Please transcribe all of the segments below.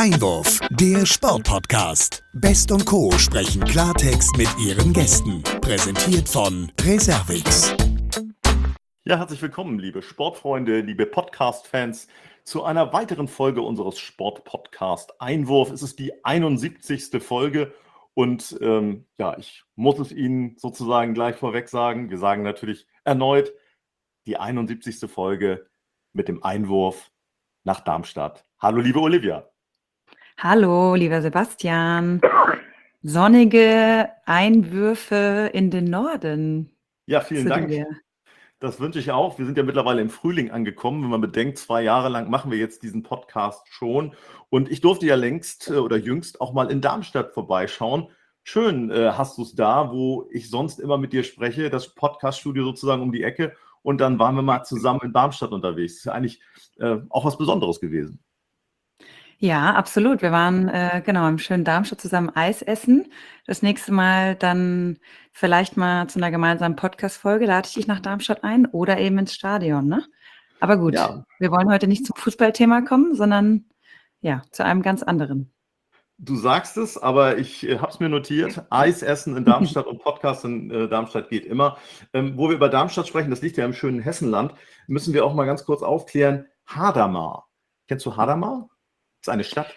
Einwurf, der Sportpodcast. Best und Co. sprechen Klartext mit ihren Gästen. Präsentiert von Reservix. Ja, herzlich willkommen, liebe Sportfreunde, liebe Podcast-Fans, zu einer weiteren Folge unseres Sportpodcast Einwurf. Es ist die 71. Folge und ich muss es Ihnen sozusagen gleich vorweg sagen. Wir sagen natürlich erneut die 71. Folge mit dem Einwurf nach Darmstadt. Hallo, liebe Olivia. Hallo, lieber Sebastian. Sonnige Einwürfe in den Norden. Ja, vielen zu Dank. dir. Das wünsche ich auch. Wir sind ja mittlerweile im Frühling angekommen. Wenn man bedenkt, 2 Jahre lang machen wir jetzt diesen Podcast schon. Und ich durfte ja jüngst auch mal in Darmstadt vorbeischauen. Schön hast du es da, wo ich sonst immer mit dir spreche, das Podcaststudio sozusagen um die Ecke. Und dann waren wir mal zusammen in Darmstadt unterwegs. Das ist ja eigentlich auch was Besonderes gewesen. Ja, absolut. Wir waren im schönen Darmstadt zusammen Eis essen. Das nächste Mal dann vielleicht mal zu einer gemeinsamen Podcast-Folge. Lade ich dich nach Darmstadt ein oder eben ins Stadion, ne? Aber gut, Ja. Wir wollen heute nicht zum Fußballthema kommen, sondern ja, zu einem ganz anderen. Du sagst es, aber ich habe es mir notiert. Eis essen in Darmstadt und Podcast in Darmstadt geht immer. Wo wir über Darmstadt sprechen, das liegt ja im schönen Hessenland, müssen wir auch mal ganz kurz aufklären. Hadamar. Kennst du Hadamar? Das ist eine Stadt.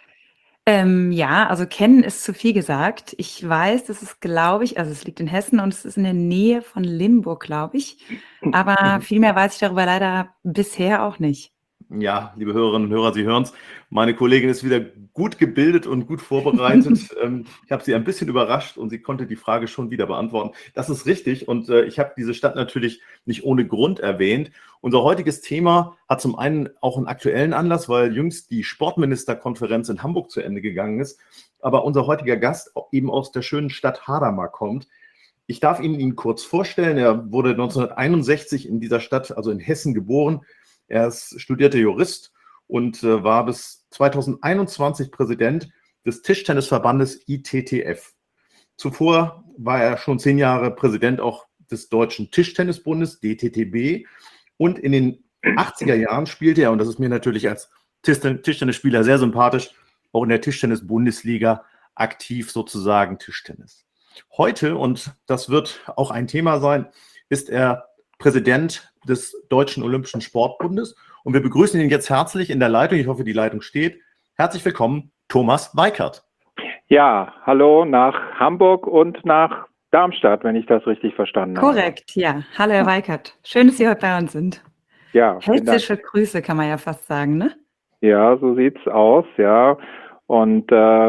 Ja, also kennen ist zu viel gesagt. Ich weiß, das ist, glaube ich, also es liegt in Hessen und es ist in der Nähe von Limburg, glaube ich. Aber viel mehr weiß ich darüber leider bisher auch nicht. Ja, liebe Hörerinnen und Hörer, Sie hören es. Meine Kollegin ist wieder gut gebildet und gut vorbereitet. Ich habe sie ein bisschen überrascht und sie konnte die Frage schon wieder beantworten. Das ist richtig und ich habe diese Stadt natürlich nicht ohne Grund erwähnt. Unser heutiges Thema hat zum einen auch einen aktuellen Anlass, weil jüngst die Sportministerkonferenz in Hamburg zu Ende gegangen ist. Aber unser heutiger Gast eben aus der schönen Stadt Hadamar kommt. Ich darf ihn kurz vorstellen. Er wurde 1961 in dieser Stadt, also in Hessen, geboren. Er ist studierter Jurist und war bis 2021 Präsident des Tischtennisverbandes ITTF. Zuvor war er schon 10 Jahre Präsident auch des Deutschen Tischtennisbundes, DTTB. Und in den 80er Jahren spielte er, und das ist mir natürlich als Tischtennisspieler sehr sympathisch, auch in der Tischtennis-Bundesliga aktiv sozusagen Tischtennis. Heute, und das wird auch ein Thema sein, ist er Präsident des Deutschen Olympischen Sportbundes. Und wir begrüßen ihn jetzt herzlich in der Leitung. Ich hoffe, die Leitung steht. Herzlich willkommen, Thomas Weikert. Ja, hallo nach Hamburg und nach Darmstadt, wenn ich das richtig verstanden habe. Korrekt, ja. Hallo, Herr Weikert. Schön, dass Sie heute bei uns sind. Ja, vielen Dank. Hessische Grüße, kann man ja fast sagen, ne? Ja, so sieht's aus, ja. Und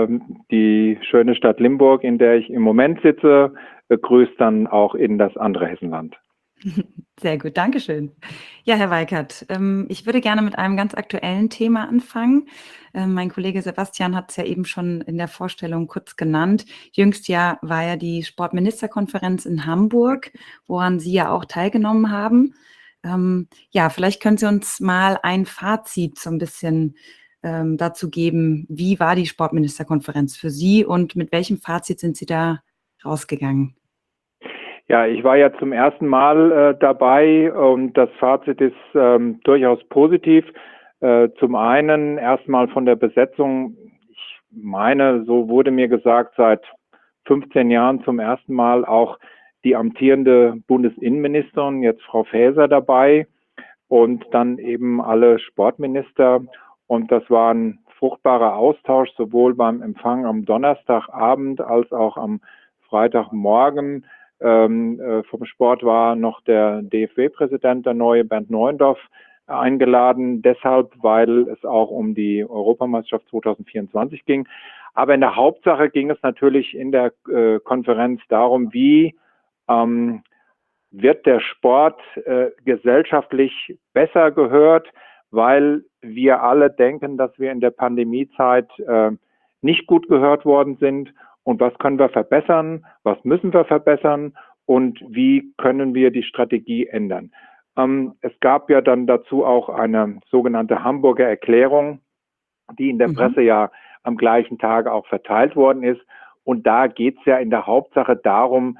die schöne Stadt Limburg, in der ich im Moment sitze, grüßt dann auch in das andere Hessenland. Sehr gut, Dankeschön. Ja, Herr Weikert, ich würde gerne mit einem ganz aktuellen Thema anfangen. Mein Kollege Sebastian hat es ja eben schon in der Vorstellung kurz genannt. Jüngst war ja die Sportministerkonferenz in Hamburg, woran Sie ja auch teilgenommen haben. Vielleicht können Sie uns mal ein Fazit so ein bisschen dazu geben. Wie war die Sportministerkonferenz für Sie und mit welchem Fazit sind Sie da rausgegangen? Ja, ich war ja zum ersten Mal dabei und das Fazit ist durchaus positiv. Zum einen erstmal von der Besetzung. Ich meine, so wurde mir gesagt, seit 15 Jahren zum ersten Mal auch die amtierende Bundesinnenministerin, jetzt Frau Faeser, dabei und dann eben alle Sportminister. Und das war ein fruchtbarer Austausch, sowohl beim Empfang am Donnerstagabend als auch am Freitagmorgen. Vom Sport war noch der DFB-Präsident, der neue Bernd Neuendorf, eingeladen, deshalb, weil es auch um die Europameisterschaft 2024 ging. Aber in der Hauptsache ging es natürlich in der Konferenz darum, wie wird der Sport gesellschaftlich besser gehört, weil wir alle denken, dass wir in der Pandemiezeit nicht gut gehört worden sind. Und was können wir verbessern? Was müssen wir verbessern? Und wie können wir die Strategie ändern? Es gab ja dann dazu auch eine sogenannte Hamburger Erklärung, die in der Presse ja am gleichen Tag auch verteilt worden ist. Und da geht es ja in der Hauptsache darum,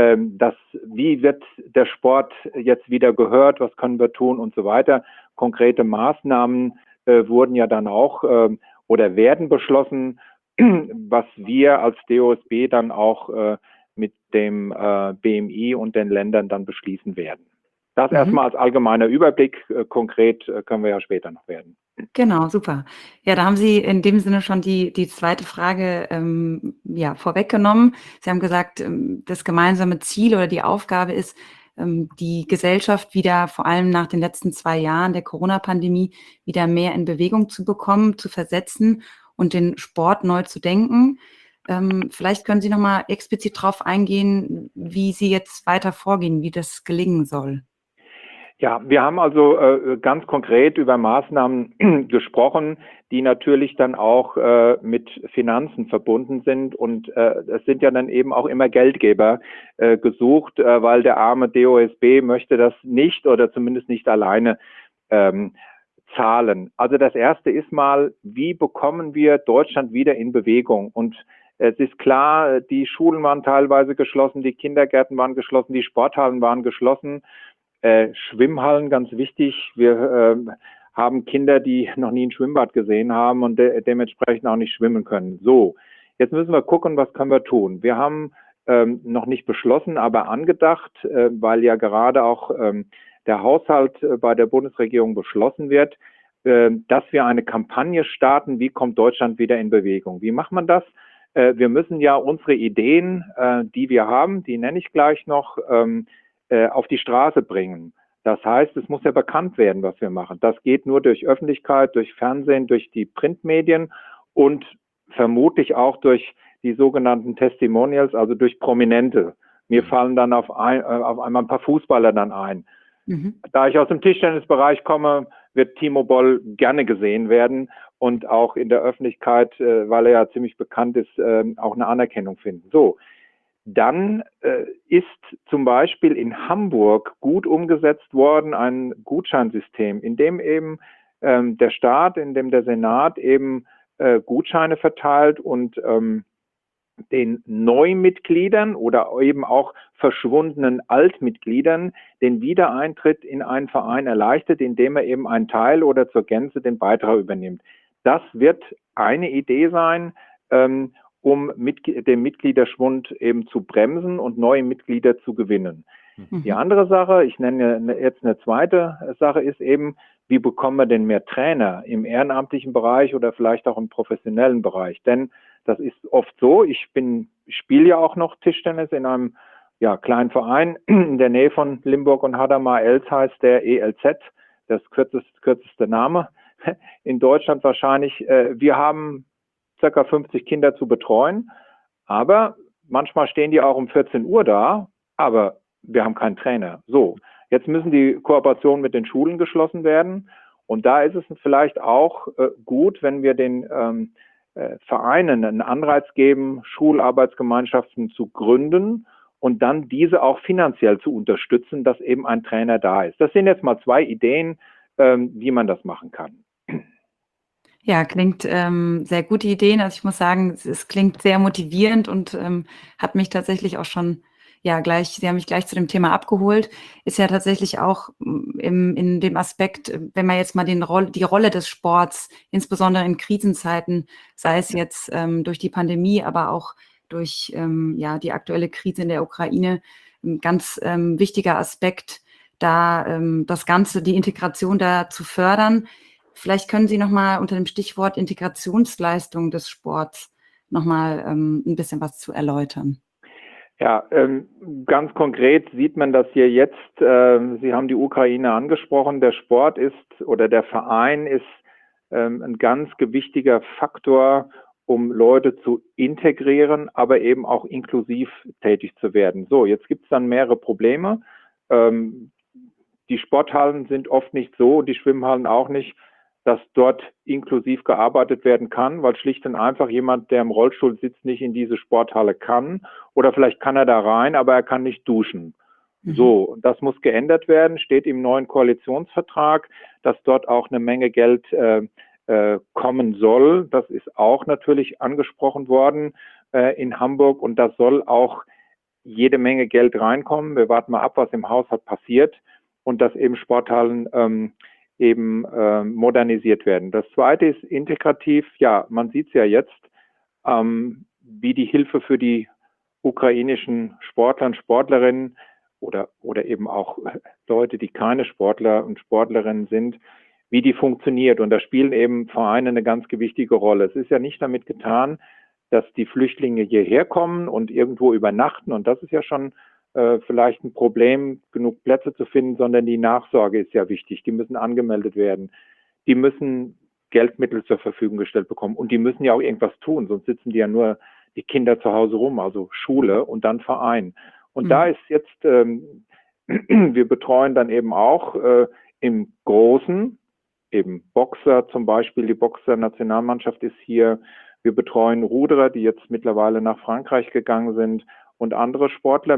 wie wird der Sport jetzt wieder gehört? Was können wir tun und so weiter? Konkrete Maßnahmen wurden ja dann auch oder werden beschlossen, was wir als DOSB dann auch mit dem BMI und den Ländern dann beschließen werden. Das erstmal als allgemeiner Überblick. Konkret können wir ja später noch werden. Genau, super. Ja, da haben Sie in dem Sinne schon die zweite Frage vorweggenommen. Sie haben gesagt, das gemeinsame Ziel oder die Aufgabe ist, die Gesellschaft wieder, vor allem nach den letzten 2 Jahren der Corona-Pandemie, wieder mehr in Bewegung zu bekommen, zu versetzen und den Sport neu zu denken. Vielleicht können Sie noch mal explizit darauf eingehen, wie Sie jetzt weiter vorgehen, wie das gelingen soll. Ja, wir haben also ganz konkret über Maßnahmen gesprochen, die natürlich dann auch mit Finanzen verbunden sind. Und es sind ja dann eben auch immer Geldgeber gesucht, weil der arme DOSB möchte das nicht oder zumindest nicht alleine zahlen. Also das erste ist mal, wie bekommen wir Deutschland wieder in Bewegung? Und es ist klar, die Schulen waren teilweise geschlossen, die Kindergärten waren geschlossen, die Sporthallen waren geschlossen. Schwimmhallen, ganz wichtig. Wir haben Kinder, die noch nie ein Schwimmbad gesehen haben und dementsprechend auch nicht schwimmen können. So, jetzt müssen wir gucken, was können wir tun. Wir haben noch nicht beschlossen, aber angedacht, weil ja gerade auch der Haushalt bei der Bundesregierung beschlossen wird, dass wir eine Kampagne starten, wie kommt Deutschland wieder in Bewegung. Wie macht man das? Wir müssen ja unsere Ideen, die wir haben, die nenne ich gleich noch, auf die Straße bringen. Das heißt, es muss ja bekannt werden, was wir machen. Das geht nur durch Öffentlichkeit, durch Fernsehen, durch die Printmedien und vermutlich auch durch die sogenannten Testimonials, also durch Prominente. Mir fallen dann auf einmal ein paar Fußballer dann ein. Da ich aus dem Tischtennisbereich komme, wird Timo Boll gerne gesehen werden und auch in der Öffentlichkeit, weil er ja ziemlich bekannt ist, auch eine Anerkennung finden. So. Dann ist zum Beispiel in Hamburg gut umgesetzt worden ein Gutscheinsystem, in dem eben der Staat, in dem der Senat eben Gutscheine verteilt und den Neumitgliedern oder eben auch verschwundenen Altmitgliedern den Wiedereintritt in einen Verein erleichtert, indem er eben einen Teil oder zur Gänze den Beitrag übernimmt. Das wird eine Idee sein, um den Mitgliederschwund eben zu bremsen und neue Mitglieder zu gewinnen. Die andere Sache, ich nenne jetzt eine zweite Sache, ist eben, wie bekommen wir denn mehr Trainer im ehrenamtlichen Bereich oder vielleicht auch im professionellen Bereich? Denn das ist oft so, ich spiele ja auch noch Tischtennis in einem kleinen Verein in der Nähe von Limburg und Hadamar. Els heißt der ELZ, das kürzeste Name in Deutschland wahrscheinlich. Wir haben ca. 50 Kinder zu betreuen, aber manchmal stehen die auch um 14 Uhr da, aber wir haben keinen Trainer. So, jetzt müssen die Kooperationen mit den Schulen geschlossen werden und da ist es vielleicht auch gut, wenn wir den Vereinen einen Anreiz geben, Schularbeitsgemeinschaften zu gründen und dann diese auch finanziell zu unterstützen, dass eben ein Trainer da ist. Das sind jetzt mal 2 Ideen, wie man das machen kann. Ja, klingt sehr gute Ideen. Also ich muss sagen, es klingt sehr motivierend und hat mich tatsächlich auch schon, Sie haben mich gleich zu dem Thema abgeholt. Ist ja tatsächlich auch in dem Aspekt, wenn man jetzt mal die Rolle des Sports, insbesondere in Krisenzeiten, sei es jetzt durch die Pandemie, aber auch durch die aktuelle Krise in der Ukraine, ein ganz wichtiger Aspekt, da das Ganze, die Integration da zu fördern. Vielleicht können Sie noch mal unter dem Stichwort Integrationsleistung des Sports noch mal ein bisschen was zu erläutern. Ja, ganz konkret sieht man das hier jetzt. Sie haben die Ukraine angesprochen. Der Sport ist oder der Verein ist ein ganz gewichtiger Faktor, um Leute zu integrieren, aber eben auch inklusiv tätig zu werden. So, jetzt gibt es dann mehrere Probleme. Die Sporthallen sind oft nicht so, die Schwimmhallen auch nicht, dass dort inklusiv gearbeitet werden kann, weil schlicht und einfach jemand, der im Rollstuhl sitzt, nicht in diese Sporthalle kann. Oder vielleicht kann er da rein, aber er kann nicht duschen. So, das muss geändert werden, steht im neuen Koalitionsvertrag, dass dort auch eine Menge Geld kommen soll. Das ist auch natürlich angesprochen worden in Hamburg und das soll auch jede Menge Geld reinkommen. Wir warten mal ab, was im Haushalt passiert und dass eben Sporthallen eben modernisiert werden. Das Zweite ist integrativ. Ja, man sieht es ja jetzt, wie die Hilfe für die ukrainischen Sportler und Sportlerinnen oder eben auch Leute, die keine Sportler und Sportlerinnen sind, wie die funktioniert. Und da spielen eben Vereine eine ganz gewichtige Rolle. Es ist ja nicht damit getan, dass die Flüchtlinge hierher kommen und irgendwo übernachten. Und das ist ja schon vielleicht ein Problem, genug Plätze zu finden, sondern die Nachsorge ist ja wichtig. Die müssen angemeldet werden. Die müssen Geldmittel zur Verfügung gestellt bekommen. Und die müssen ja auch irgendwas tun, sonst sitzen die ja nur die Kinder zu Hause rum, also Schule und dann Verein. Und da ist jetzt, wir betreuen dann eben auch im Großen, eben Boxer zum Beispiel, die Boxer-Nationalmannschaft ist hier. Wir betreuen Ruderer, die jetzt mittlerweile nach Frankreich gegangen sind und andere Sportler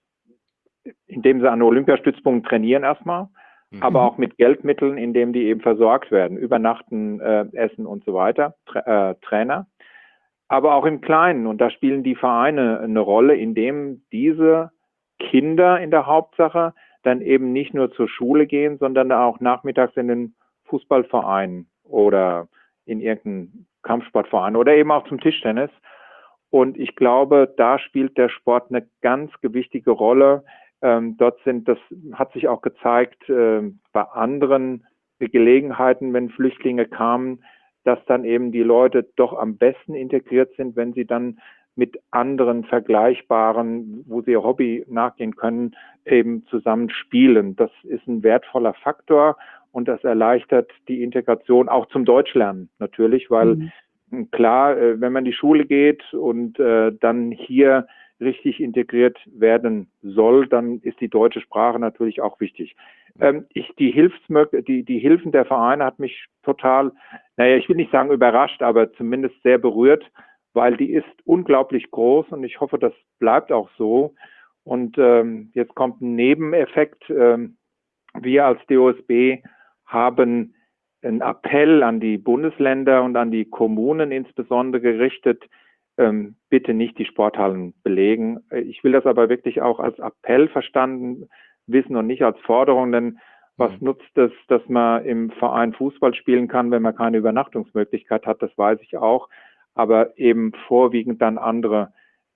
indem sie an Olympiastützpunkten trainieren erstmal, aber auch mit Geldmitteln, indem die eben versorgt werden, übernachten, essen und so weiter, Trainer. Aber auch im Kleinen, und da spielen die Vereine eine Rolle, indem diese Kinder in der Hauptsache dann eben nicht nur zur Schule gehen, sondern auch nachmittags in den Fußballverein oder in irgendeinen Kampfsportverein oder eben auch zum Tischtennis. Und ich glaube, da spielt der Sport eine ganz gewichtige Rolle. Das hat sich auch gezeigt bei anderen Gelegenheiten, wenn Flüchtlinge kamen, dass dann eben die Leute doch am besten integriert sind, wenn sie dann mit anderen vergleichbaren, wo sie ihr Hobby nachgehen können, eben zusammen spielen. Das ist ein wertvoller Faktor und das erleichtert die Integration auch zum Deutschlernen natürlich, weil klar, wenn man in die Schule geht und dann hier richtig integriert werden soll, dann ist die deutsche Sprache natürlich auch wichtig. Die Hilfen der Vereine hat mich total, ich will nicht sagen überrascht, aber zumindest sehr berührt, weil die ist unglaublich groß und ich hoffe, das bleibt auch so. Und jetzt kommt ein Nebeneffekt. Wir als DOSB haben einen Appell an die Bundesländer und an die Kommunen insbesondere gerichtet, bitte nicht die Sporthallen belegen. Ich will das aber wirklich auch als Appell verstanden wissen und nicht als Forderung, denn was nutzt es, dass man im Verein Fußball spielen kann, wenn man keine Übernachtungsmöglichkeit hat, das weiß ich auch, aber eben vorwiegend dann andere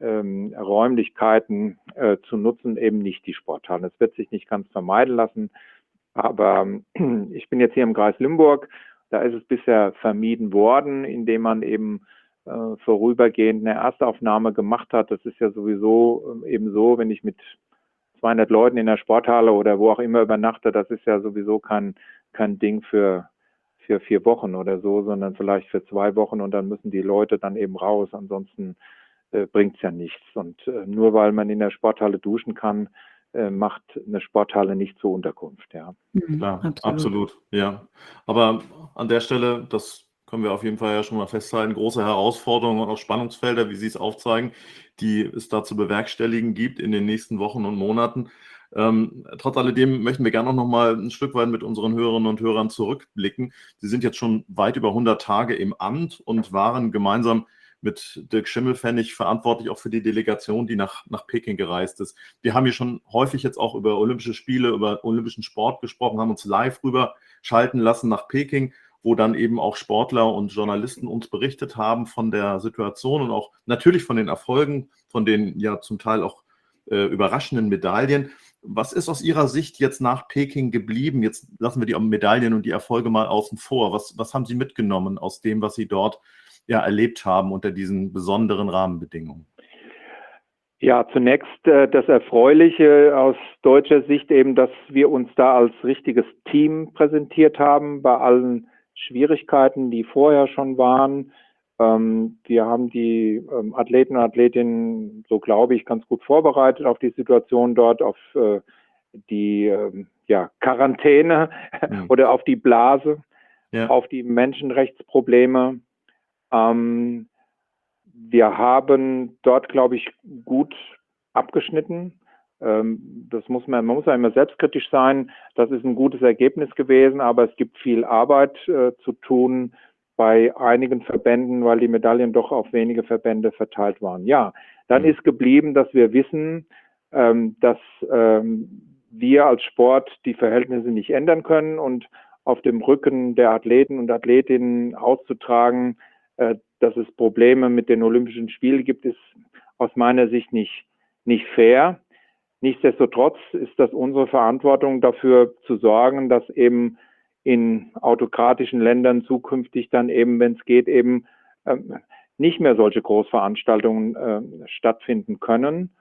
Räumlichkeiten zu nutzen, eben nicht die Sporthallen. Das wird sich nicht ganz vermeiden lassen, aber ich bin jetzt hier im Kreis Limburg, da ist es bisher vermieden worden, indem man eben vorübergehend eine Erstaufnahme gemacht hat. Das ist ja sowieso eben so, wenn ich mit 200 Leuten in der Sporthalle oder wo auch immer übernachte, das ist ja sowieso kein Ding für 4 Wochen oder so, sondern vielleicht für 2 Wochen und dann müssen die Leute dann eben raus. Ansonsten bringt es ja nichts. Und nur weil man in der Sporthalle duschen kann, macht eine Sporthalle nicht zur Unterkunft. Ja. Klar, absolut, ja. Aber an der Stelle, das können wir auf jeden Fall ja schon mal festhalten, große Herausforderungen und auch Spannungsfelder, wie Sie es aufzeigen, die es da zu bewerkstelligen gibt in den nächsten Wochen und Monaten. Trotz alledem möchten wir gerne noch mal ein Stück weit mit unseren Hörerinnen und Hörern zurückblicken. Sie sind jetzt schon weit über 100 Tage im Amt und waren gemeinsam mit Dirk Schimmelpfennig verantwortlich auch für die Delegation, die nach Peking gereist ist. Wir haben hier schon häufig jetzt auch über Olympische Spiele, über olympischen Sport gesprochen, haben uns live rüber schalten lassen nach Peking, wo dann eben auch Sportler und Journalisten uns berichtet haben von der Situation und auch natürlich von den Erfolgen, von den ja zum Teil auch überraschenden Medaillen. Was ist aus Ihrer Sicht jetzt nach Peking geblieben? Jetzt lassen wir die Medaillen und die Erfolge mal außen vor. Was haben Sie mitgenommen aus dem, was Sie dort ja erlebt haben unter diesen besonderen Rahmenbedingungen? Ja, zunächst das Erfreuliche aus deutscher Sicht eben, dass wir uns da als richtiges Team präsentiert haben, bei allen Schwierigkeiten, die vorher schon waren. Wir haben die Athleten und Athletinnen, so glaube ich, ganz gut vorbereitet auf die Situation dort, auf die Quarantäne oder auf die Blase, auf die Menschenrechtsprobleme. Wir haben dort, glaube ich, gut abgeschnitten. Man muss ja immer selbstkritisch sein. Das ist ein gutes Ergebnis gewesen, aber es gibt viel Arbeit zu tun bei einigen Verbänden, weil die Medaillen doch auf wenige Verbände verteilt waren. Ja, dann ist geblieben, dass wir wissen, dass wir als Sport die Verhältnisse nicht ändern können und auf dem Rücken der Athleten und Athletinnen auszutragen, dass es Probleme mit den Olympischen Spielen gibt, ist aus meiner Sicht nicht fair. Nichtsdestotrotz ist das unsere Verantwortung, dafür zu sorgen, dass eben in autokratischen Ländern zukünftig dann eben, wenn es geht, eben nicht mehr solche Großveranstaltungen stattfinden können.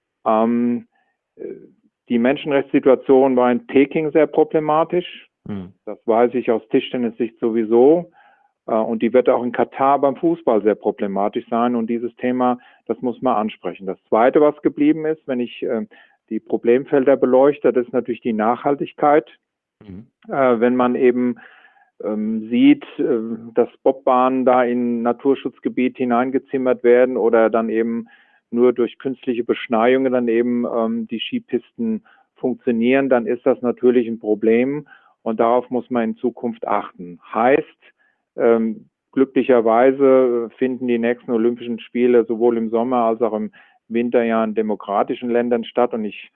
Die Menschenrechtssituation war in Peking sehr problematisch. Das weiß ich aus Tischtennis-Sicht sowieso. Und die wird auch in Katar beim Fußball sehr problematisch sein. Und dieses Thema, das muss man ansprechen. Das Zweite, was geblieben ist, wenn ich die Problemfelder beleuchte, das ist natürlich die Nachhaltigkeit. Wenn man eben sieht, dass Bobbahnen da in Naturschutzgebiet hineingezimmert werden oder dann eben nur durch künstliche Beschneiungen dann eben die Skipisten funktionieren, dann ist das natürlich ein Problem und darauf muss man in Zukunft achten. Heißt, glücklicherweise finden die nächsten Olympischen Spiele sowohl im Sommer als auch im Winter ja in demokratischen Ländern statt und ich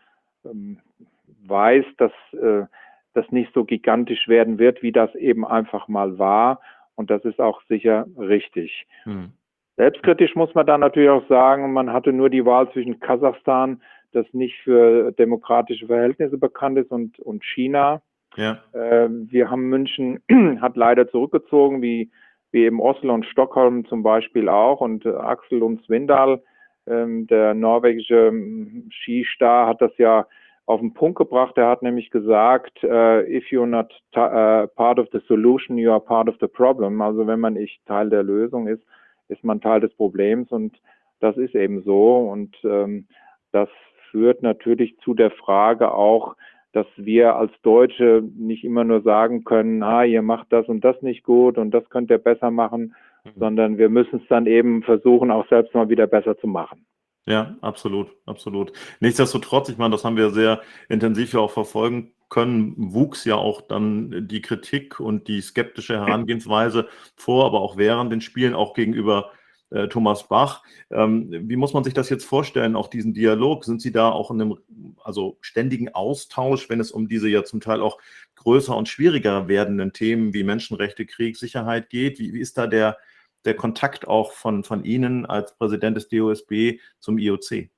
weiß, dass das nicht so gigantisch werden wird, wie das eben einfach mal war und das ist auch sicher richtig. Selbstkritisch muss man dann natürlich auch sagen, man hatte nur die Wahl zwischen Kasachstan, das nicht für demokratische Verhältnisse bekannt ist, und China. Ja. Wir haben München hat leider zurückgezogen, wie eben Oslo und Stockholm zum Beispiel auch. Und Axel Lund Svindal, der norwegische Skistar, hat das ja auf den Punkt gebracht. Er hat nämlich gesagt, if you're not part of the solution, you are part of the problem. Also wenn man nicht Teil der Lösung ist, ist man Teil des Problems. Und das ist eben so. Und das führt natürlich zu der Frage auch, dass wir als Deutsche nicht immer nur sagen können, ihr macht das und das nicht gut und das könnt ihr besser machen, sondern wir müssen es dann eben versuchen, auch selbst mal wieder besser zu machen. Ja, absolut, absolut. Nichtsdestotrotz, ich meine, das haben wir sehr intensiv ja auch verfolgen können, wuchs ja auch dann die Kritik und die skeptische Herangehensweise vor, aber auch während den Spielen, auch gegenüber Thomas Bach. Wie muss man sich das jetzt vorstellen, auch diesen Dialog? Sind Sie da auch in einem ständigen Austausch, wenn es um diese ja zum Teil auch größer und schwieriger werdenden Themen wie Menschenrechte, Krieg, Sicherheit geht? Wie ist da der Kontakt auch von Ihnen als Präsident des DOSB zum IOC?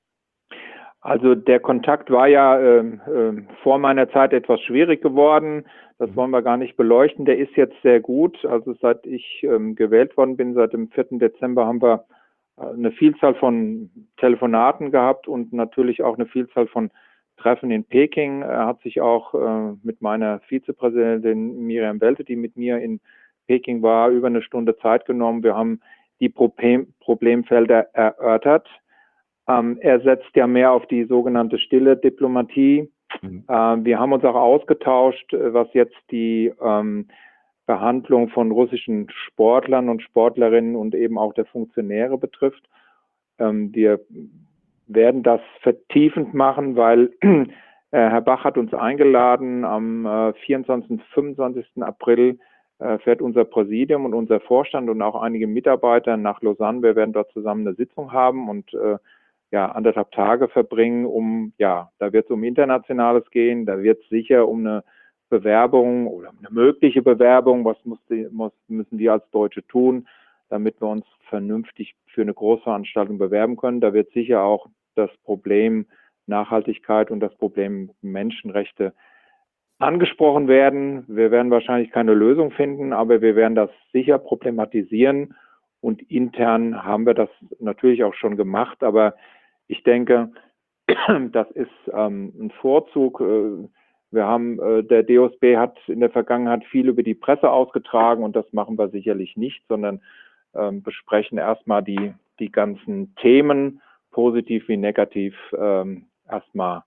Also der Kontakt war ja vor meiner Zeit etwas schwierig geworden. Das wollen wir gar nicht beleuchten. Der ist jetzt sehr gut. Also seit ich gewählt worden bin, seit dem 4. Dezember, haben wir eine Vielzahl von Telefonaten gehabt und natürlich auch eine Vielzahl von Treffen in Peking. Er hat sich auch mit meiner Vizepräsidentin Miriam Welte, die mit mir in Peking war, über eine Stunde Zeit genommen. Wir haben die Problemfelder erörtert. Er setzt ja mehr auf die sogenannte stille Diplomatie. Wir haben uns auch ausgetauscht, was jetzt die Behandlung von russischen Sportlern und Sportlerinnen und eben auch der Funktionäre betrifft. Wir werden das vertiefend machen, weil Herr Bach hat uns eingeladen. Am 24. und 25. April fährt unser Präsidium und unser Vorstand und auch einige Mitarbeiter nach Lausanne. Wir werden dort zusammen eine Sitzung haben und 1,5 Tage verbringen, da wird es um Internationales gehen, da wird es sicher um eine Bewerbung oder eine mögliche Bewerbung, was müssen wir als Deutsche tun, damit wir uns vernünftig für eine Großveranstaltung bewerben können. Da wird sicher auch das Problem Nachhaltigkeit und das Problem Menschenrechte angesprochen werden. Wir werden wahrscheinlich keine Lösung finden, aber wir werden das sicher problematisieren und intern haben wir das natürlich auch schon gemacht, aber ich denke, das ist ein Vorzug. Wir haben, der DOSB hat in der Vergangenheit viel über die Presse ausgetragen und das machen wir sicherlich nicht, sondern besprechen erstmal die ganzen Themen, positiv wie negativ, erstmal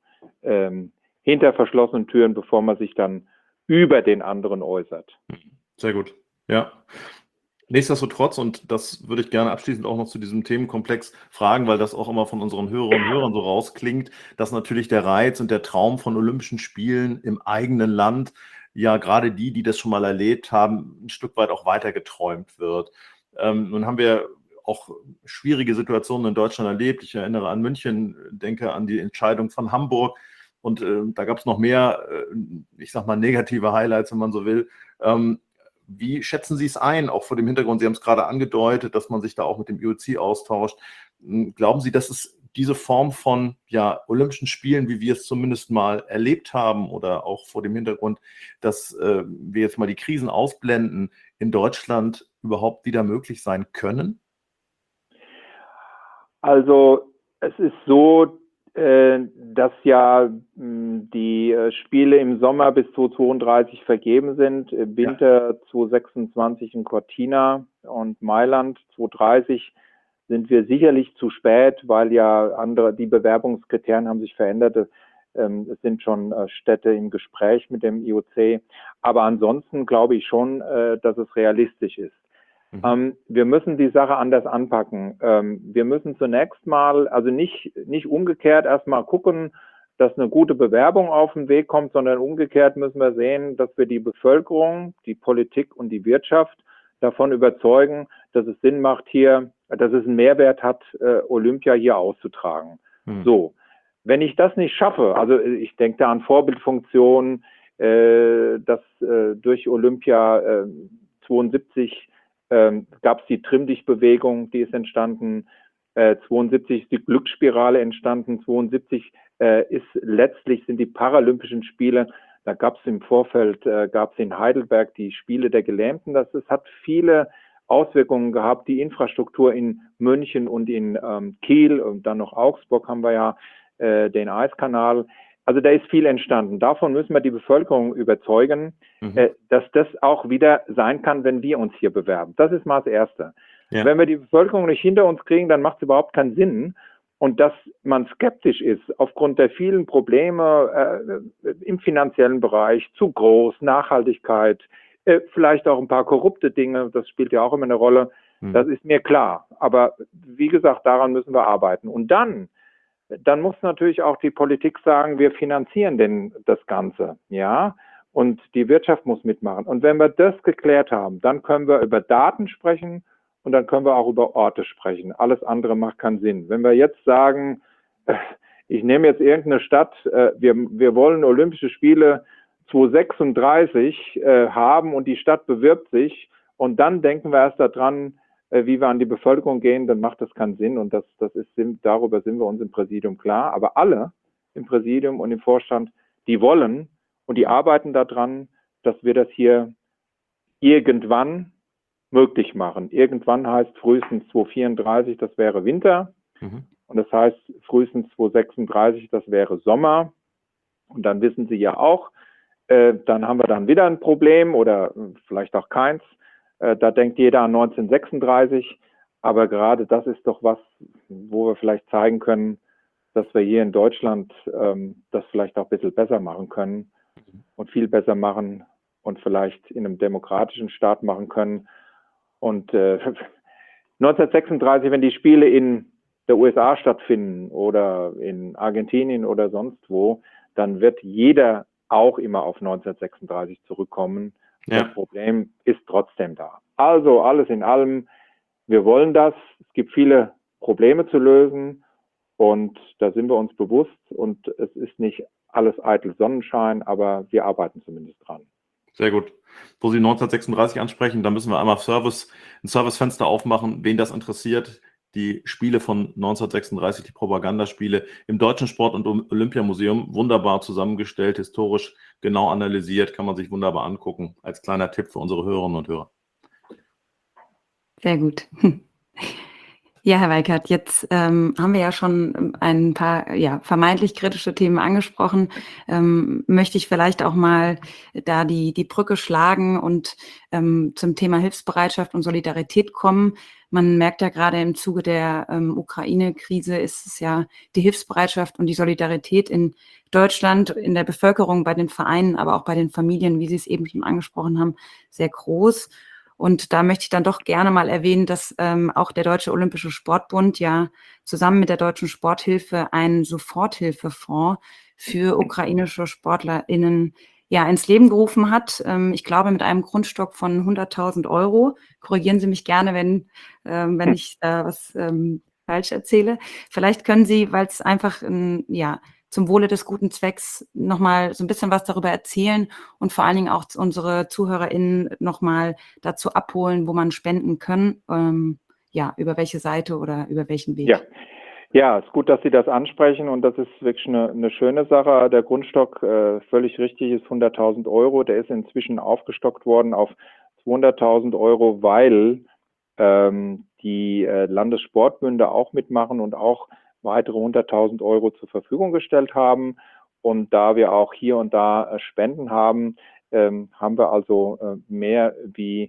hinter verschlossenen Türen, bevor man sich dann über den anderen äußert. Sehr gut, ja. Nichtsdestotrotz, und das würde ich gerne abschließend auch noch zu diesem Themenkomplex fragen, weil das auch immer von unseren Hörerinnen und Hörern so rausklingt, dass natürlich der Reiz und der Traum von Olympischen Spielen im eigenen Land, ja gerade die das schon mal erlebt haben, ein Stück weit auch weiter geträumt wird. Nun haben wir auch schwierige Situationen in Deutschland erlebt. Ich erinnere an München, denke an die Entscheidung von Hamburg. Und da gab es noch mehr, ich sag mal, negative Highlights, wenn man so will. Wie schätzen Sie es ein, auch vor dem Hintergrund, Sie haben es gerade angedeutet, dass man sich da auch mit dem IOC austauscht. Glauben Sie, dass es diese Form von Olympischen Spielen, wie wir es zumindest mal erlebt haben, oder auch vor dem Hintergrund, dass wir jetzt mal die Krisen ausblenden, in Deutschland überhaupt wieder möglich sein können? Also es ist so, dass ja die Spiele im Sommer bis 2032 vergeben sind, im Winter 2026 in Cortina und Mailand 2030 sind wir sicherlich zu spät, weil ja die Bewerbungskriterien haben sich verändert. Es sind schon Städte im Gespräch mit dem IOC. Aber ansonsten glaube ich schon, dass es realistisch ist. Wir müssen die Sache anders anpacken. Wir müssen zunächst mal, also nicht umgekehrt erstmal gucken, dass eine gute Bewerbung auf den Weg kommt, sondern umgekehrt müssen wir sehen, dass wir die Bevölkerung, die Politik und die Wirtschaft davon überzeugen, dass es Sinn macht dass es einen Mehrwert hat, Olympia hier auszutragen. So, wenn ich das nicht schaffe, also ich denke da an Vorbildfunktionen, dass durch Olympia 72 gab es die Trimm-Dich-Bewegung, die ist entstanden, 72 ist die Glücksspirale entstanden, 72 sind die Paralympischen Spiele. Da gab es im Vorfeld, in Heidelberg die Spiele der Gelähmten. Das hat viele Auswirkungen gehabt. Die Infrastruktur in München und in Kiel und dann noch Augsburg haben wir ja den Eiskanal. Also da ist viel entstanden. Davon müssen wir die Bevölkerung überzeugen, dass das auch wieder sein kann, wenn wir uns hier bewerben. Das ist mal das Erste. Ja. Wenn wir die Bevölkerung nicht hinter uns kriegen, dann macht es überhaupt keinen Sinn. Und dass man skeptisch ist aufgrund der vielen Probleme im finanziellen Bereich, zu groß, Nachhaltigkeit, vielleicht auch ein paar korrupte Dinge, das spielt ja auch immer eine Rolle, das ist mir klar. Aber wie gesagt, daran müssen wir arbeiten. Und dann muss natürlich auch die Politik sagen, wir finanzieren denn das Ganze, ja, und die Wirtschaft muss mitmachen. Und wenn wir das geklärt haben, dann können wir über Daten sprechen und dann können wir auch über Orte sprechen. Alles andere macht keinen Sinn. Wenn wir jetzt sagen, ich nehme jetzt irgendeine Stadt, wir wollen Olympische Spiele 2036 haben und die Stadt bewirbt sich und dann denken wir erst daran, wie wir an die Bevölkerung gehen, dann macht das keinen Sinn und darüber sind wir uns im Präsidium klar. Aber alle im Präsidium und im Vorstand, die wollen und die arbeiten daran, dass wir das hier irgendwann möglich machen. Irgendwann heißt frühestens 2034, das wäre Winter. Und das heißt frühestens 2036, das wäre Sommer. Und dann wissen Sie ja auch, dann haben wir dann wieder ein Problem oder vielleicht auch keins. Da denkt jeder an 1936. Aber gerade das ist doch was, wo wir vielleicht zeigen können, dass wir hier in Deutschland das vielleicht auch ein bisschen besser machen können und viel besser machen und vielleicht in einem demokratischen Staat machen können. Und 1936, wenn die Spiele in der USA stattfinden oder in Argentinien oder sonst wo, dann wird jeder auch immer auf 1936 zurückkommen. Ja. Das Problem ist trotzdem da. Also alles in allem, wir wollen das. Es gibt viele Probleme zu lösen und da sind wir uns bewusst und es ist nicht alles eitel Sonnenschein, aber wir arbeiten zumindest dran. Sehr gut. Wo Sie 1936 ansprechen, da müssen wir einmal ein Servicefenster aufmachen, wen das interessiert. Die Spiele von 1936, die Propagandaspiele im Deutschen Sport- und Olympiamuseum, wunderbar zusammengestellt, historisch genau analysiert, kann man sich wunderbar angucken. Als kleiner Tipp für unsere Hörerinnen und Hörer. Sehr gut. Ja, Herr Weikert, jetzt haben wir ja schon ein paar vermeintlich kritische Themen angesprochen. Möchte ich vielleicht auch mal da die Brücke schlagen und zum Thema Hilfsbereitschaft und Solidarität kommen. Man merkt ja gerade im Zuge der Ukraine-Krise ist es ja die Hilfsbereitschaft und die Solidarität in Deutschland, in der Bevölkerung, bei den Vereinen, aber auch bei den Familien, wie Sie es eben schon angesprochen haben, sehr groß. Und da möchte ich dann doch gerne mal erwähnen, dass auch der Deutsche Olympische Sportbund ja zusammen mit der Deutschen Sporthilfe einen Soforthilfefonds für ukrainische SportlerInnen ins Leben gerufen hat. Ich glaube, mit einem Grundstock von 100.000 €. Korrigieren Sie mich gerne, wenn ich da was falsch erzähle. Vielleicht können Sie, weil es einfach zum Wohle des guten Zwecks nochmal so ein bisschen was darüber erzählen und vor allen Dingen auch unsere ZuhörerInnen nochmal dazu abholen, wo man spenden kann? Ja, über welche Seite oder über welchen Weg? Ja, es ist gut, dass Sie das ansprechen und das ist wirklich eine schöne Sache. Der Grundstock, völlig richtig, ist 100.000 Euro. Der ist inzwischen aufgestockt worden auf 200.000 Euro, weil die Landessportbünde auch mitmachen und auch weitere 100.000 Euro zur Verfügung gestellt haben. Und da wir auch hier und da Spenden haben, haben wir also mehr wie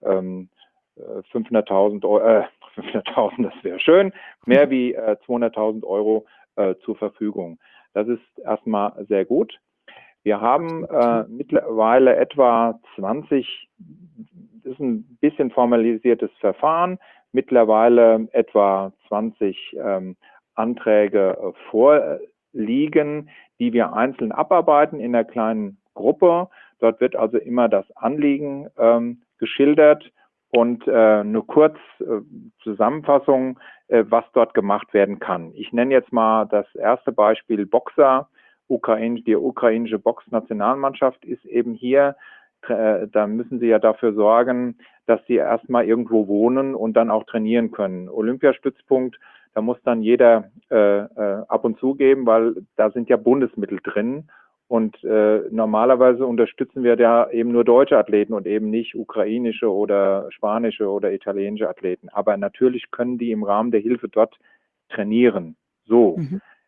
500.000 Euro, 500.000, das wäre schön, mehr wie 200.000 Euro zur Verfügung. Das ist erstmal sehr gut. Wir haben mittlerweile etwa 20, das ist ein bisschen formalisiertes Verfahren, mittlerweile etwa 20 Anträge vorliegen, die wir einzeln abarbeiten in einer kleinen Gruppe. Dort wird also immer das Anliegen geschildert und eine Zusammenfassung, was dort gemacht werden kann. Ich nenne jetzt mal das erste Beispiel Boxer. Die ukrainische Boxnationalmannschaft ist eben hier. Da müssen sie ja dafür sorgen, dass sie erstmal irgendwo wohnen und dann auch trainieren können. Olympiastützpunkt, da muss dann jeder ab und zu geben, weil da sind ja Bundesmittel drin. Und normalerweise unterstützen wir da eben nur deutsche Athleten und eben nicht ukrainische oder spanische oder italienische Athleten. Aber natürlich können die im Rahmen der Hilfe dort trainieren. So.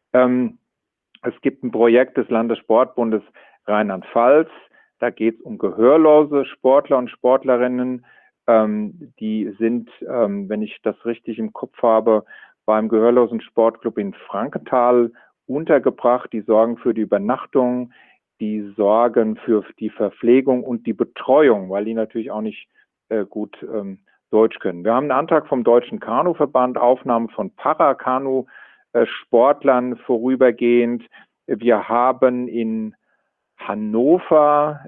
Es gibt ein Projekt des Landessportbundes Rheinland-Pfalz. Da geht es um gehörlose Sportler und Sportlerinnen. Die sind, wenn ich das richtig im Kopf habe, beim Gehörlosen Sportclub in Frankenthal untergebracht. Die sorgen für die Übernachtung, die sorgen für die Verpflegung und die Betreuung, weil die natürlich auch nicht gut Deutsch können. Wir haben einen Antrag vom Deutschen Kanuverband, Aufnahme von Parakanu-Sportlern vorübergehend. Wir haben in Hannover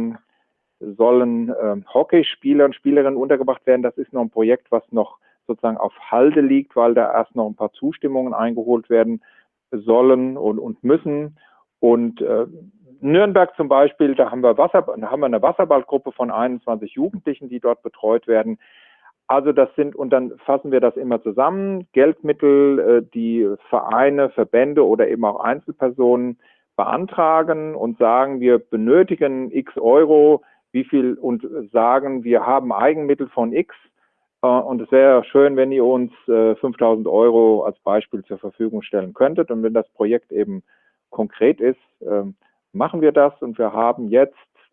sollen Hockeyspieler und Spielerinnen untergebracht werden. Das ist noch ein Projekt, was noch sozusagen auf Halde liegt, weil da erst noch ein paar Zustimmungen eingeholt werden sollen und müssen. Und Nürnberg zum Beispiel, da haben wir eine Wasserballgruppe von 21 Jugendlichen, die dort betreut werden. Also und dann fassen wir das immer zusammen, Geldmittel, die Vereine, Verbände oder eben auch Einzelpersonen beantragen und sagen, wir benötigen x Euro, wie viel, und sagen, wir haben Eigenmittel von x. Und es wäre schön, wenn ihr uns 5.000 Euro als Beispiel zur Verfügung stellen könntet. Und wenn das Projekt eben konkret ist, machen wir das. Und wir haben jetzt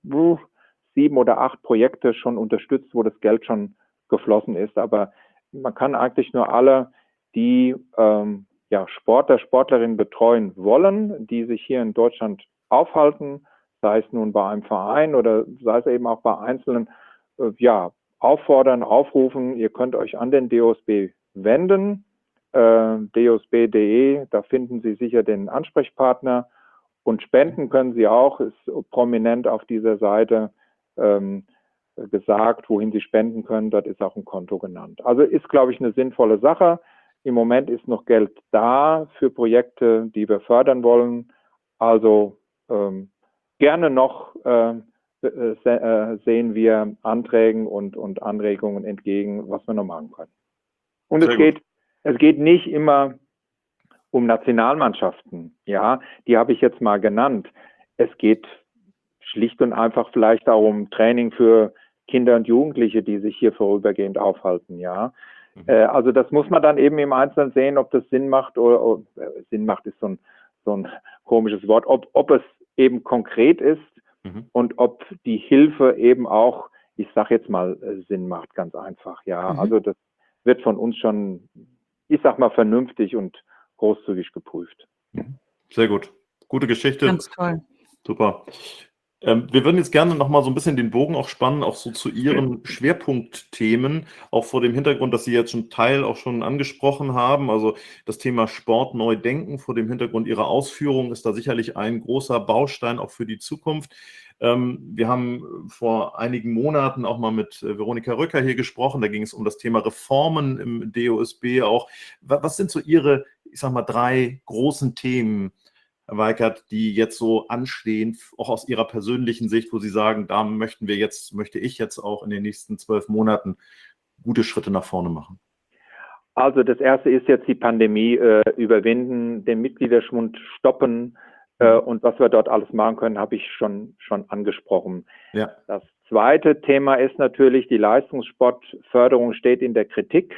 7 oder 8 Projekte schon unterstützt, wo das Geld schon geflossen ist. Aber man kann eigentlich nur alle, die Sportler, Sportlerinnen betreuen wollen, die sich hier in Deutschland aufhalten, sei es nun bei einem Verein oder sei es eben auch bei Einzelnen, auffordern, aufrufen. Ihr könnt euch an den DOSB wenden, dosb.de, da finden Sie sicher den Ansprechpartner, und spenden können Sie auch, ist prominent auf dieser Seite gesagt, wohin Sie spenden können. Dort ist auch ein Konto genannt. Also ist, glaube ich, eine sinnvolle Sache. Im Moment ist noch Geld da für Projekte, die wir fördern wollen. Also gerne noch sehen wir Anträgen und Anregungen entgegen, was wir noch machen können. Und es geht nicht immer um Nationalmannschaften. Ja, die habe ich jetzt mal genannt. Es geht schlicht und einfach vielleicht auch um Training für Kinder und Jugendliche, die sich hier vorübergehend aufhalten. Ja, also das muss man dann eben im Einzelnen sehen, ob das Sinn macht oder Sinn macht ist so ein komisches Wort, ob es eben konkret ist. Und ob die Hilfe eben auch, ich sage jetzt mal, Sinn macht, ganz einfach. Ja, also das wird von uns schon, ich sag mal, vernünftig und großzügig geprüft. Sehr gut. Gute Geschichte. Ganz toll. Super. Wir würden jetzt gerne noch mal so ein bisschen den Bogen auch spannen, auch so zu Ihren Schwerpunktthemen, auch vor dem Hintergrund, dass Sie jetzt zum Teil auch schon angesprochen haben. Also das Thema Sport neu denken, vor dem Hintergrund Ihrer Ausführungen ist da sicherlich ein großer Baustein auch für die Zukunft. Wir haben vor einigen Monaten auch mal mit Veronika Röcker hier gesprochen. Da ging es um das Thema Reformen im DOSB auch. Was sind so Ihre, ich sag mal, 3 großen Themen, Herr Weikert, die jetzt so anstehen, auch aus Ihrer persönlichen Sicht, wo Sie sagen, da möchte ich jetzt auch in den nächsten 12 Monaten gute Schritte nach vorne machen? Also das erste ist jetzt die Pandemie überwinden, den Mitgliederschwund stoppen und was wir dort alles machen können, habe ich schon angesprochen. Ja. Das zweite Thema ist natürlich, die Leistungssportförderung steht in der Kritik.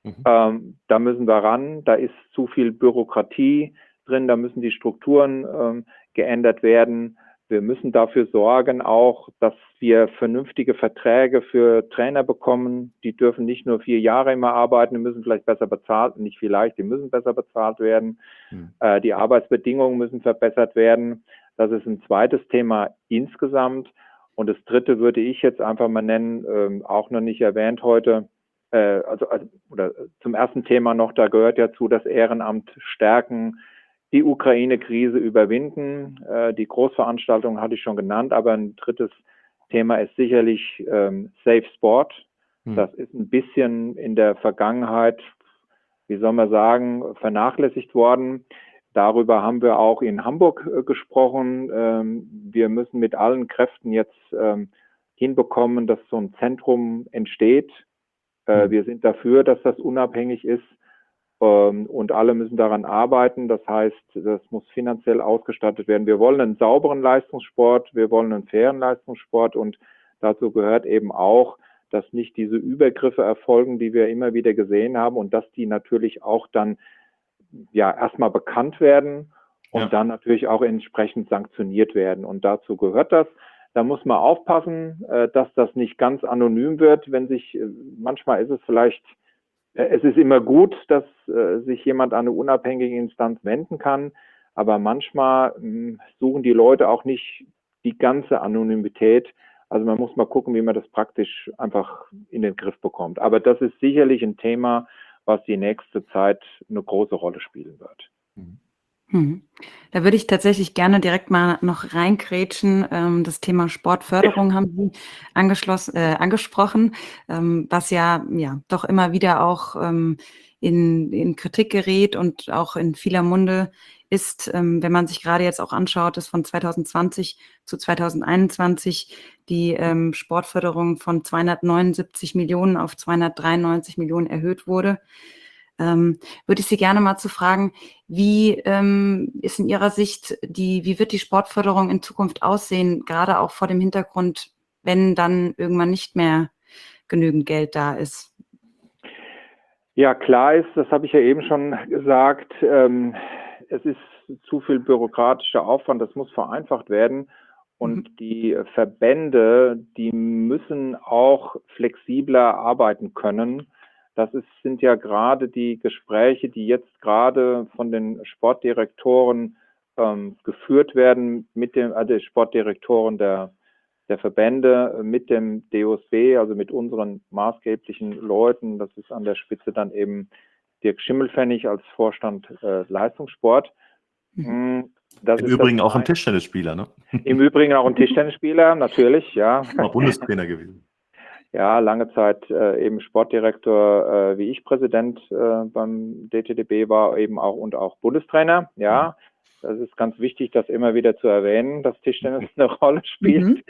Da müssen wir ran, da ist zu viel Bürokratie drin, da müssen die Strukturen geändert werden. Wir müssen dafür sorgen auch, dass wir vernünftige Verträge für Trainer bekommen. Die dürfen nicht nur 4 Jahre immer arbeiten, die müssen vielleicht besser bezahlt, nicht vielleicht, die müssen besser bezahlt werden. Die Arbeitsbedingungen müssen verbessert werden. Das ist ein zweites Thema insgesamt. Und das dritte würde ich jetzt einfach mal nennen, auch noch nicht erwähnt heute, oder zum ersten Thema noch, da gehört ja zu, das Ehrenamt stärken, die Ukraine-Krise überwinden. Die Großveranstaltung hatte ich schon genannt, aber ein drittes Thema ist sicherlich Safe Sport. Das ist ein bisschen in der Vergangenheit, wie soll man sagen, vernachlässigt worden. Darüber haben wir auch in Hamburg gesprochen. Wir müssen mit allen Kräften jetzt hinbekommen, dass so ein Zentrum entsteht. Wir sind dafür, dass das unabhängig ist. Und alle müssen daran arbeiten. Das heißt, das muss finanziell ausgestattet werden. Wir wollen einen sauberen Leistungssport, wir wollen einen fairen Leistungssport und dazu gehört eben auch, dass nicht diese Übergriffe erfolgen, die wir immer wieder gesehen haben und dass die natürlich auch dann ja erstmal bekannt werden und dann natürlich auch entsprechend sanktioniert werden. Und dazu gehört das. Da muss man aufpassen, dass das nicht ganz anonym wird, wenn sich, manchmal ist es vielleicht, es ist immer gut, dass sich jemand an eine unabhängige Instanz wenden kann, aber manchmal suchen die Leute auch nicht die ganze Anonymität. Also man muss mal gucken, wie man das praktisch einfach in den Griff bekommt. Aber das ist sicherlich ein Thema, was die nächste Zeit eine große Rolle spielen wird. Da würde ich tatsächlich gerne direkt mal noch reingrätschen. Das Thema Sportförderung haben Sie angesprochen, was ja doch immer wieder auch in Kritik gerät und auch in vieler Munde ist, wenn man sich gerade jetzt auch anschaut, dass von 2020 zu 2021 die Sportförderung von 279 Millionen auf 293 Millionen erhöht wurde. Würde ich Sie gerne mal zu fragen, wie ist in Ihrer Sicht wie wird die Sportförderung in Zukunft aussehen, gerade auch vor dem Hintergrund, wenn dann irgendwann nicht mehr genügend Geld da ist? Ja, klar ist, das habe ich ja eben schon gesagt, es ist zu viel bürokratischer Aufwand, das muss vereinfacht werden. Und die Verbände, die müssen auch flexibler arbeiten können. Das sind ja gerade die Gespräche, die jetzt gerade von den Sportdirektoren geführt werden, mit den Sportdirektoren der Verbände, mit dem DOSB, also mit unseren maßgeblichen Leuten. Das ist an der Spitze dann eben Dirk Schimmelpfennig als Vorstand Leistungssport. Das Im Übrigen auch ein Tischtennisspieler, ne? Im Übrigen auch ein Tischtennisspieler, natürlich, ja. Mal Bundestrainer gewesen. Ja, lange Zeit eben Sportdirektor, wie ich Präsident beim DTDB war, eben auch und auch Bundestrainer. Ja, das ist ganz wichtig, das immer wieder zu erwähnen, dass Tischtennis eine Rolle spielt.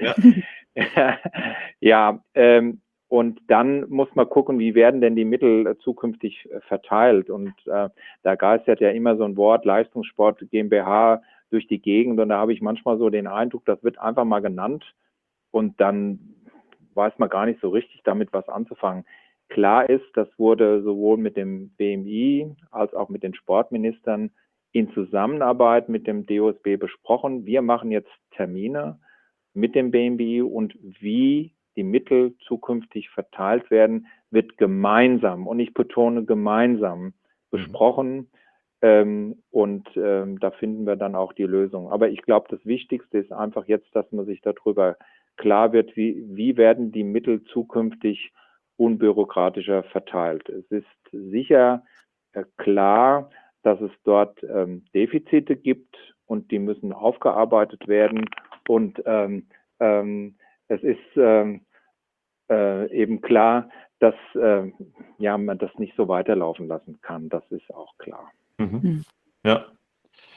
Ja, und dann muss man gucken, wie werden denn die Mittel zukünftig verteilt. Und da geistert ja immer so ein Wort Leistungssport GmbH durch die Gegend. Und da habe ich manchmal so den Eindruck, das wird einfach mal genannt und dann weiß man gar nicht so richtig damit was anzufangen. Klar ist, das wurde sowohl mit dem BMI als auch mit den Sportministern in Zusammenarbeit mit dem DOSB besprochen. Wir machen jetzt Termine mit dem BMI und wie die Mittel zukünftig verteilt werden, wird gemeinsam, und ich betone gemeinsam, besprochen. Und da finden wir dann auch die Lösung. Aber ich glaube, das Wichtigste ist einfach jetzt, dass man sich darüber klar wird, wie werden die Mittel zukünftig unbürokratischer verteilt. Es ist sicher klar, dass es dort Defizite gibt und die müssen aufgearbeitet werden. Und es ist eben klar, dass man das nicht so weiterlaufen lassen kann. Das ist auch klar. Ja.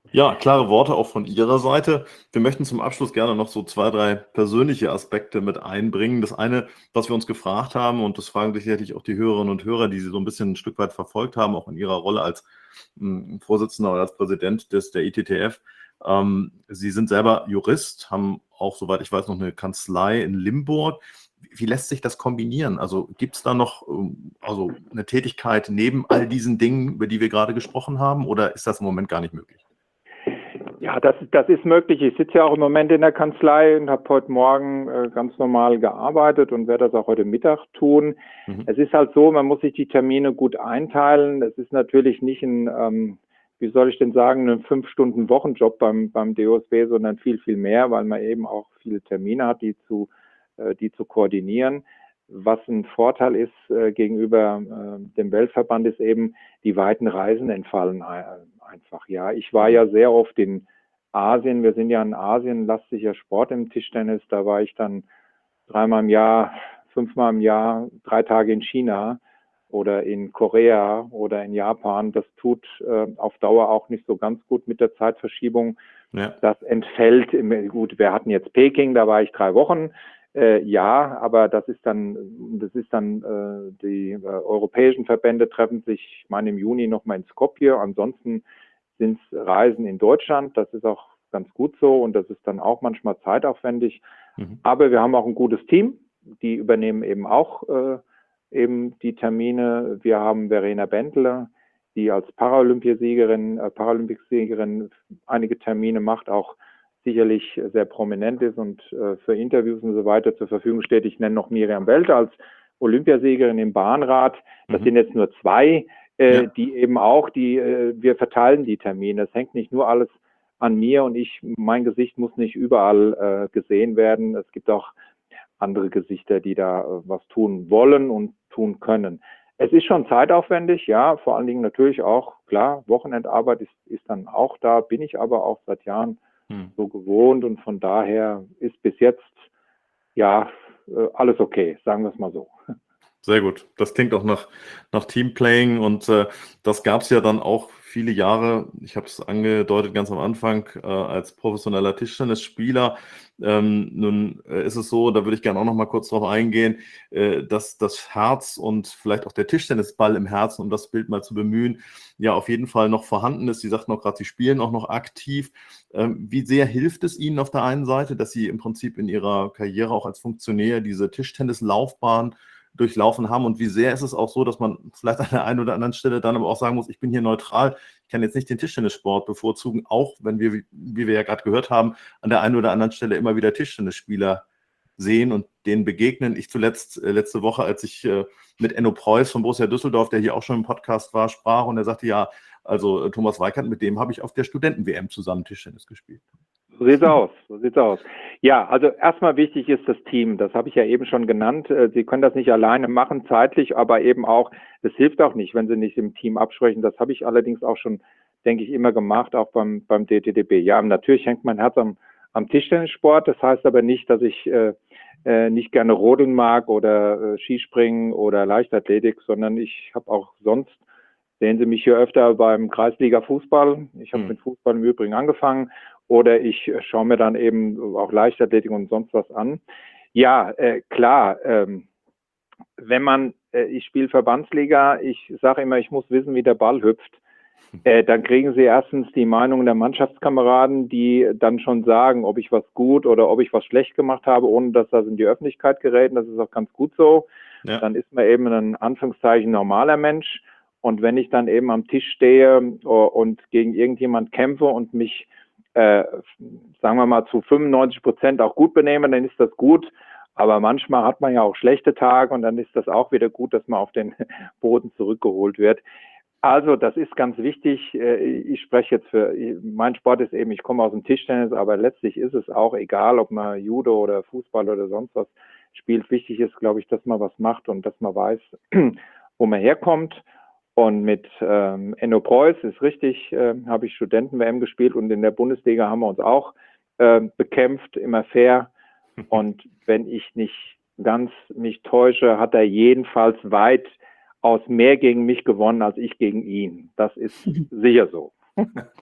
Ja, klare Worte auch von Ihrer Seite. Wir möchten zum Abschluss gerne noch so 2, 3 persönliche Aspekte mit einbringen. Das eine, was wir uns gefragt haben, und das fragen sich sicherlich auch die Hörerinnen und Hörer, die Sie so ein bisschen ein Stück weit verfolgt haben, auch in Ihrer Rolle als Vorsitzender oder als Präsident der ITTF. Sie sind selber Jurist, haben auch, soweit ich weiß, noch eine Kanzlei in Limburg. Wie lässt sich das kombinieren? Also gibt es da noch also eine Tätigkeit neben all diesen Dingen, über die wir gerade gesprochen haben, oder ist das im Moment gar nicht möglich? Ja, das ist möglich. Ich sitze ja auch im Moment in der Kanzlei und habe heute Morgen ganz normal gearbeitet und werde das auch heute Mittag tun. Es ist halt so, man muss sich die Termine gut einteilen. Es ist natürlich nicht ein, wie soll ich denn sagen, ein 5-Stunden-Wochenjob beim DOSB, sondern viel, viel mehr, weil man eben auch viele Termine hat, die zu koordinieren. Was ein Vorteil ist gegenüber dem Weltverband, ist eben, die weiten Reisen entfallen einfach. Ja, ich war ja sehr oft in Asien. Wir sind ja ein asienlastiger Sport im Tischtennis. Da war ich dann 3-mal im Jahr, 5-mal im Jahr, 3 Tage in China oder in Korea oder in Japan. Das tut auf Dauer auch nicht so ganz gut mit der Zeitverschiebung. Ja. Das entfällt. Gut, wir hatten jetzt Peking, da war ich 3 Wochen. Ja, aber das ist dann die europäischen Verbände treffen sich, ich meine, im Juni nochmal in Skopje. Ansonsten sind es Reisen in Deutschland. Das ist auch ganz gut so und das ist dann auch manchmal zeitaufwendig. Aber wir haben auch ein gutes Team. Die übernehmen eben auch eben die Termine. Wir haben Verena Bendle, die als Paralympicsiegerin einige Termine macht, auch sicherlich sehr prominent ist und für Interviews und so weiter zur Verfügung steht. Ich nenne noch Miriam Welte als Olympiasiegerin im Bahnrad. Das sind jetzt nur 2, die eben auch, wir verteilen die Termine. Es hängt nicht nur alles an mir und mein Gesicht muss nicht überall gesehen werden. Es gibt auch andere Gesichter, die da was tun wollen und tun können. Es ist schon zeitaufwendig, ja, vor allen Dingen natürlich auch, klar, Wochenendarbeit ist dann auch da, bin ich aber auch seit Jahren so gewohnt und von daher ist bis jetzt, ja, alles okay, sagen wir es mal so. Sehr gut. Das klingt auch nach Teamplaying und das gab es ja dann auch viele Jahre, ich habe es angedeutet ganz am Anfang, als professioneller Tischtennisspieler. Nun ist es so, da würde ich gerne auch noch mal kurz drauf eingehen, dass das Herz und vielleicht auch der Tischtennisball im Herzen, um das Bild mal zu bemühen, ja auf jeden Fall noch vorhanden ist. Sie sagten auch gerade, Sie spielen auch noch aktiv. Wie sehr hilft es Ihnen auf der einen Seite, dass Sie im Prinzip in Ihrer Karriere auch als Funktionär diese Tischtennislaufbahn durchlaufen haben und wie sehr ist es auch so, dass man vielleicht an der einen oder anderen Stelle dann aber auch sagen muss, ich bin hier neutral, ich kann jetzt nicht den Tischtennissport bevorzugen, auch wenn wir, wie wir ja gerade gehört haben, an der einen oder anderen Stelle immer wieder Tischtennisspieler sehen und denen begegnen. Ich zuletzt letzte Woche, als ich mit Enno Preuß von Borussia Düsseldorf, der hier auch schon im Podcast war, sprach und er sagte, ja, also Thomas Weikert, mit dem habe ich auf der Studenten-WM zusammen Tischtennis gespielt. So sieht's aus. Ja, also erstmal wichtig ist das Team. Das habe ich ja eben schon genannt. Sie können das nicht alleine machen, zeitlich, aber eben auch, das hilft auch nicht, wenn Sie nicht im Team absprechen. Das habe ich allerdings auch schon, denke ich, immer gemacht, auch beim DTDB. Ja, natürlich hängt mein Herz am Tischtennissport. Das heißt aber nicht, dass ich nicht gerne rodeln mag oder Skispringen oder Leichtathletik, sondern ich habe auch sonst, sehen Sie mich hier öfter beim Kreisliga-Fußball. Ich habe mit Fußball im Übrigen angefangen. Oder ich schaue mir dann eben auch Leichtathletik und sonst was an. Ja, klar, ich spiele Verbandsliga, ich sage immer, ich muss wissen, wie der Ball hüpft. Dann kriegen Sie erstens die Meinung der Mannschaftskameraden, die dann schon sagen, ob ich was gut oder ob ich was schlecht gemacht habe, ohne dass das in die Öffentlichkeit gerät. Das ist auch ganz gut so. Ja. Dann ist man eben ein Anführungszeichen normaler Mensch. Und wenn ich dann eben am Tisch stehe und gegen irgendjemand kämpfe und mich sagen wir mal zu 95% auch gut benehmen, dann ist das gut. Aber manchmal hat man ja auch schlechte Tage und dann ist das auch wieder gut, dass man auf den Boden zurückgeholt wird. Also das ist ganz wichtig. Ich spreche jetzt mein Sport ist eben, ich komme aus dem Tischtennis, aber letztlich ist es auch egal, ob man Judo oder Fußball oder sonst was spielt. Wichtig ist, glaube ich, dass man was macht und dass man weiß, wo man herkommt. Und mit Enno Preuß ist richtig, habe ich Studenten-WM gespielt und in der Bundesliga haben wir uns auch bekämpft, immer fair. Und wenn ich nicht ganz mich täusche, hat er jedenfalls weitaus mehr gegen mich gewonnen als ich gegen ihn. Das ist sicher so.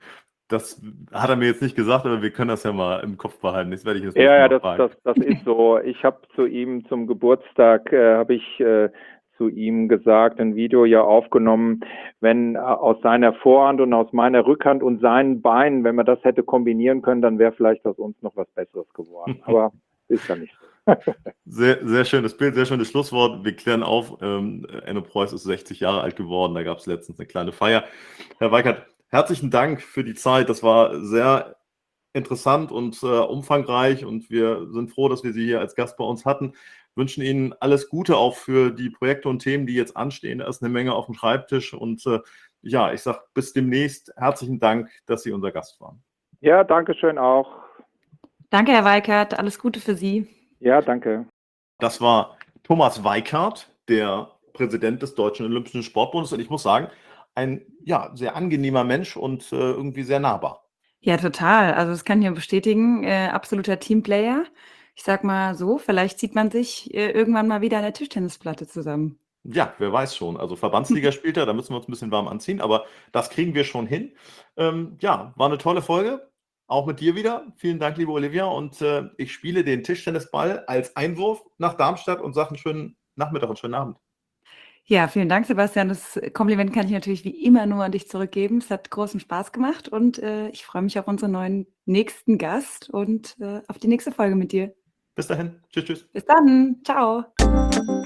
Das hat er mir jetzt nicht gesagt, aber wir können das ja mal im Kopf behalten. Das werde ich jetzt Ja, mal fragen. das ist so. Ich habe zu ihm zum Geburtstag, zu ihm gesagt, ein Video ja aufgenommen, wenn aus seiner Vorhand und aus meiner Rückhand und seinen Beinen, wenn man das hätte kombinieren können, dann wäre vielleicht aus uns noch was Besseres geworden. Aber ist ja nicht so. Sehr, sehr schönes Bild, sehr schönes Schlusswort. Wir klären auf, Enno Preuß ist 60 Jahre alt geworden. Da gab es letztens eine kleine Feier. Herr Weikert, herzlichen Dank für die Zeit. Das war sehr interessant und umfangreich und wir sind froh, dass wir Sie hier als Gast bei uns hatten. Wünschen Ihnen alles Gute auch für die Projekte und Themen, die jetzt anstehen. Da ist eine Menge auf dem Schreibtisch und ja, ich sage bis demnächst. Herzlichen Dank, dass Sie unser Gast waren. Ja, danke schön auch. Danke, Herr Weikert. Alles Gute für Sie. Ja, danke. Das war Thomas Weikart, der Präsident des Deutschen Olympischen Sportbundes. Und ich muss sagen, ein sehr angenehmer Mensch und irgendwie sehr nahbar. Ja, total. Also das kann ich nur bestätigen. Absoluter Teamplayer. Ich sag mal so, vielleicht sieht man sich irgendwann mal wieder an der Tischtennisplatte zusammen. Ja, wer weiß schon. Also Verbandsliga spielt er, da müssen wir uns ein bisschen warm anziehen, aber das kriegen wir schon hin. War eine tolle Folge. Auch mit dir wieder. Vielen Dank, liebe Olivia. Und ich spiele den Tischtennisball als Einwurf nach Darmstadt und sage einen schönen Nachmittag und schönen Abend. Ja, vielen Dank, Sebastian. Das Kompliment kann ich natürlich wie immer nur an dich zurückgeben. Es hat großen Spaß gemacht und ich freue mich auf unseren nächsten Gast und auf die nächste Folge mit dir. Bis dahin. Tschüss, tschüss. Bis dann. Ciao.